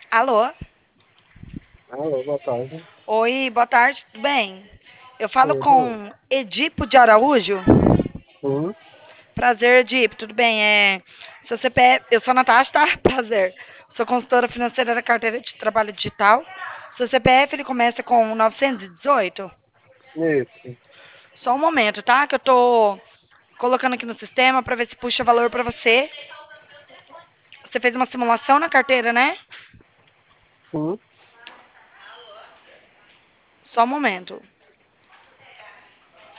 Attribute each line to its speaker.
Speaker 1: Alô?
Speaker 2: Alô, boa tarde.
Speaker 1: Oi, boa tarde, tudo bem? Eu falo
Speaker 2: Tudo?
Speaker 1: com Edipo de Araújo.
Speaker 2: Sim,
Speaker 1: Prazer, Edipo, tudo bem? Seu CPF, eu sou a Natasha, tá? Prazer. Sou consultora financeira da carteira de trabalho digital. Seu CPF ele começa com 918.
Speaker 2: isso.
Speaker 1: Só um momento, tá? Que eu tô colocando aqui no sistema para ver se puxa valor para você. Você fez uma simulação na carteira, né?
Speaker 2: Sim,
Speaker 1: Só um momento.